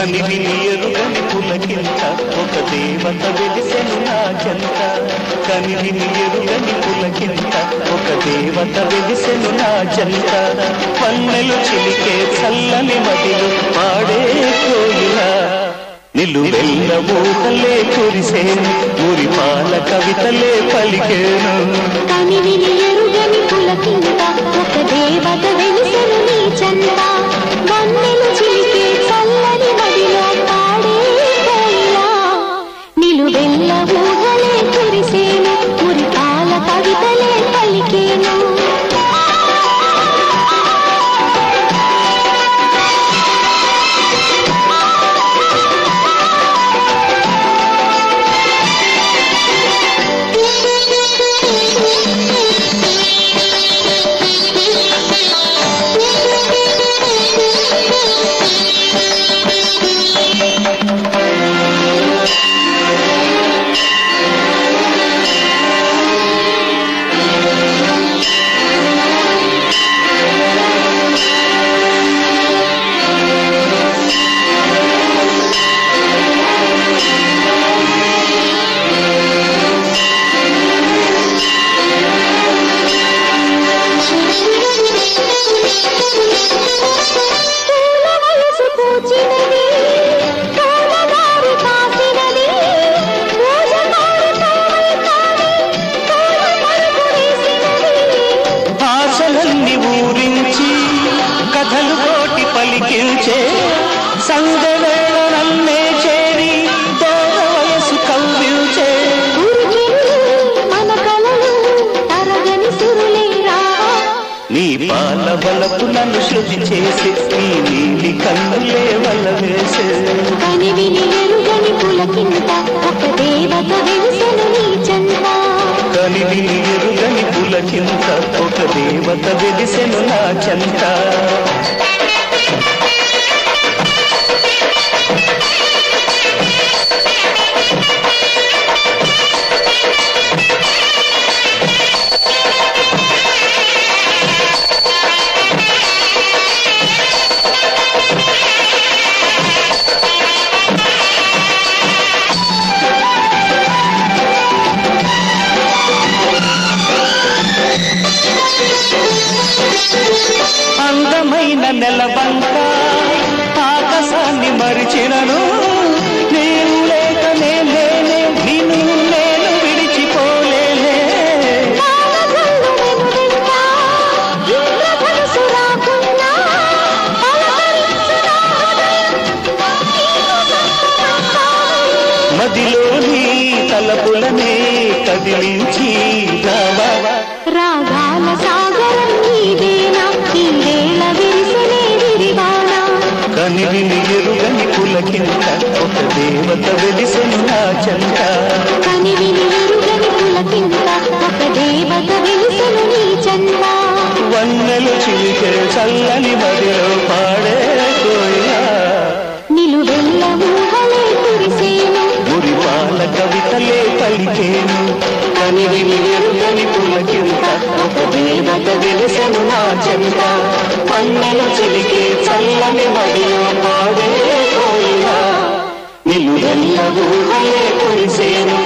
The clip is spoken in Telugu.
కనివిని ఎరుగని పులకింత ఒక దేవత వెలిసెను నా చెంత కనివిని ఎరుగని పులకింత ఒక దేవత వెలిసెను నా చెంత పన్నెలు చిలికే చల్లని మదిలు పాడే కోయిలా నిలువెల్ల ఊహలే కురిసేను మురిపాల కవితలే పలికేను కనివిని ఎరుగని పులకింత ఒక దేవత వెలిసెను నీ చెంత పన్నెలు చిలికే చల్లని మదిలో పాడే కోయిలా నిలువెల్ల ఊహలే కురిసేను మురిపాల కవితలే పలికేను కథలు కోటి పలికించే సంగవేళ నన్నే చేరి దూర వయసు కవ్వించే మన కలలు తరగని సురులేరా నీ పాల బలపు నన్ను శృతి చేసి నీ నీలి కన్నులే వల్ల వేసే కనివిని ఎరుగని పులకింత ఒక దేవత వెలిసెను నీ చెంత కనివిని ఎరుగని పులకింత ఒక దేవత వెలిసెను నా చెంత అందమైన నెలబంక ఆకాశాన్ని మరిచినను నేను లేక నేనే నిన్ను నేను విడిచిపోలేనే మదిలోని తలపులనే కదిలించి రాగాల సాగరం నీదేనా నీవేళ విరిసెనే విరివానా కనివిని ఎరుగని పులకింత ఒక దేవత వెలిసెను నా చెంత కనివిని ఎరుగని పులకింత ఒక దేవత వెలిసెను నీ చెంత వన్నెలు చిలికే చల్లని మదిలో పాడే కోయిలా నిలువెల్ల ఊహలే కురిసేను మురిపాల కవితలే పలికేను కనివిని ఎరుగని పులకింత ఒక దేవత వెలిసెను నా చెంత పన్నెలు చిలికే చల్లని మదిలో పాడే కోయిలా నిలువెల్ల ఊహలే కురిసేను